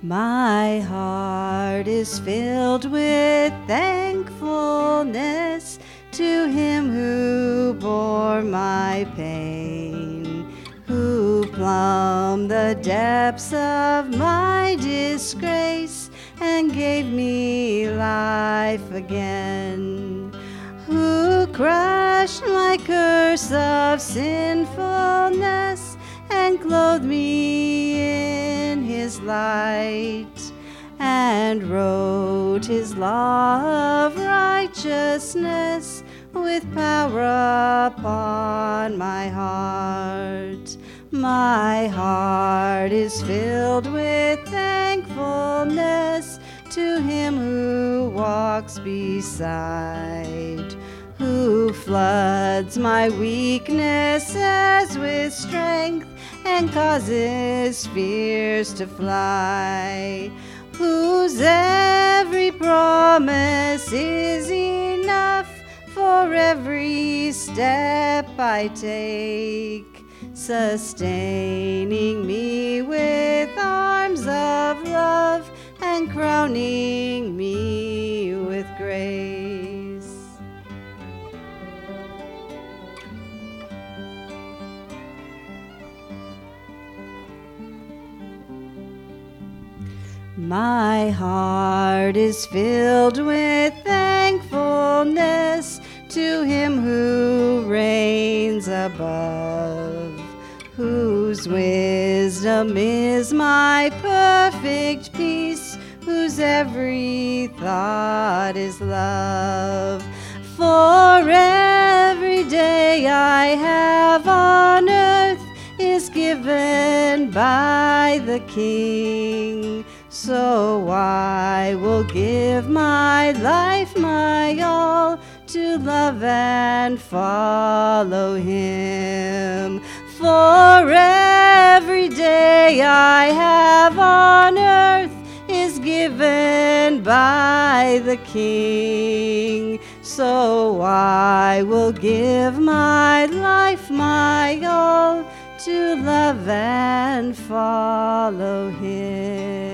My heart is filled with thankfulness to him who bore my pain, who plumbed the depths of my disgrace and gave me life again, who crushed my curse of sinfulness and clothed me in his light, and wrote his law of righteousness with power upon my heart. My heart is filled with thankfulness to him who walks beside, who floods my weaknesses with strength and causes fears to fly, whose every promise is enough for every step I take, sustaining me with arms of love and crowning me with grace. My heart is filled with thankfulness to him who reigns above, whose wisdom is my perfect peace, whose every thought is love. For every day I have on earth is given by the King, so I will give my life, my all, to love and follow him. For every day I have on earth is given by the King, so I will give my life, my all, to love and follow him.